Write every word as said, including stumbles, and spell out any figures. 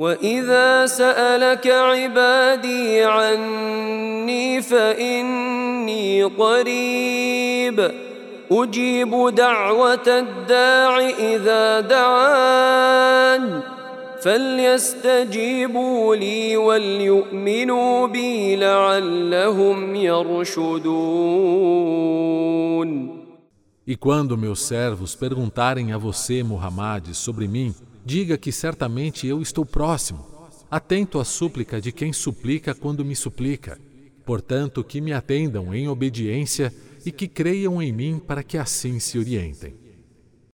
وإذا سألك عبادي عني فإني قريب أجيب دعوة الداع إذا دعان فليستجيبوا لي وليؤمنوا بي لعلهم يرشدون. E quando meus servos perguntarem a você, Muhammad, sobre mim, diga que certamente eu estou próximo, atento à súplica de quem suplica quando me suplica. Portanto, que me atendam em obediência e que creiam em mim para que assim se orientem.